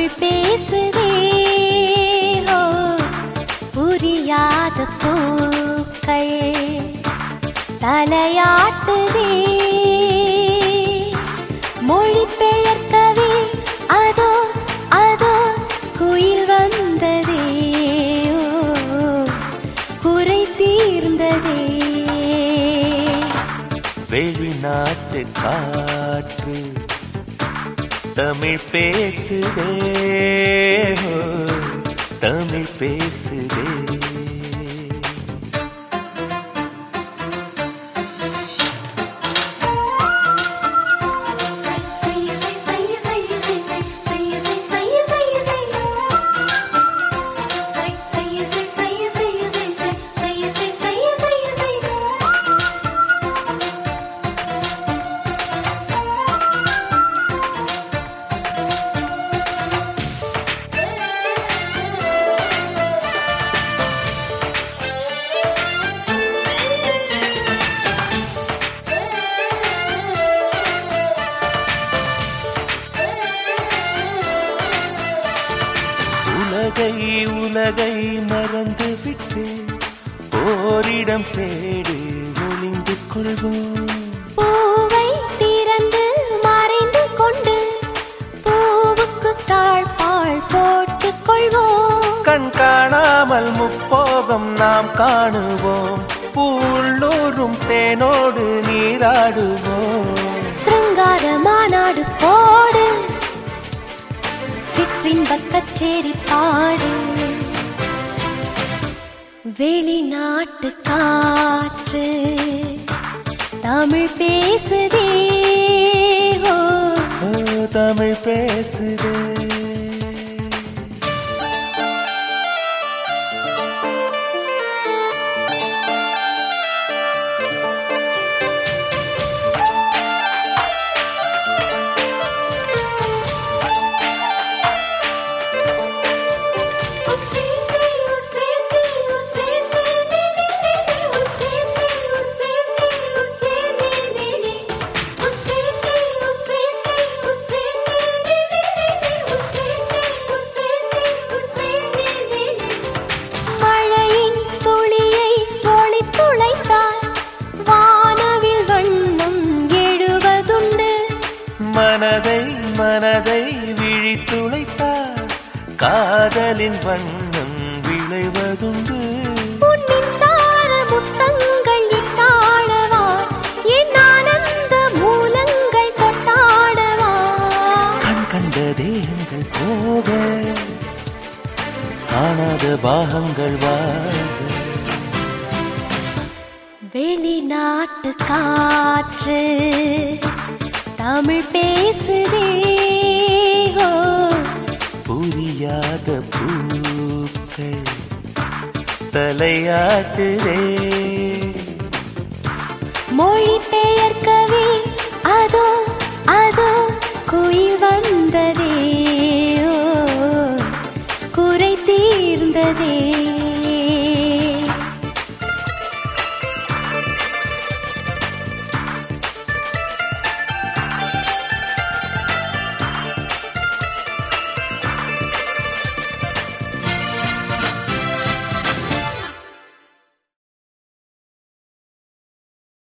தமிழ் பேசுதே ஓ புரியாத பூக்கள் தலையாட்டுதே மொழி பெயர்க்கவே அதோ அதோ குயில் வந்ததே ஓ குறை தீர்ந்ததே வெளிநாட்டு காற்று தமிழ் பேசுதே ஓ தமிழ் பேசுதே உலகை மறந்து விட்டு ஓரிடம் தேடி ஒளிந்து கொள்வோம் பூவை திறந்து மறைந்து கொண்டு பூவுக்கு தாழ்பாள் போட்டுக் கொள்வோம் கண் காணாமல் முப்போகம் நாம் காணுவோம் பூள்ளூரும் தேனோடு நீராடுவோம் சிருங்கார மாநாடு போடு சிற்றின்பக் கச்சேரி பாடு வெளிநாட்டு காற்று தமிழ் பேசுதே ஓ தமிழ் பேசுதே மனதை விழித்துளைத்தார் காதலின் வண்ணம் விளைவதுண்டு பொன்னின் சார முத்தங்கள் இட்டாடவா என் ஆனந்த மூலங்கள் கொட்டாடவா கண் கண்ட தேகங்கள் போக காணாத பாகங்கள் வாக வெளிநாட்டு காற்று தமிழ் பேசுதே ஓ புரியாத பூக்கள் தலையாட்டுதே மொழி பெயர்க்க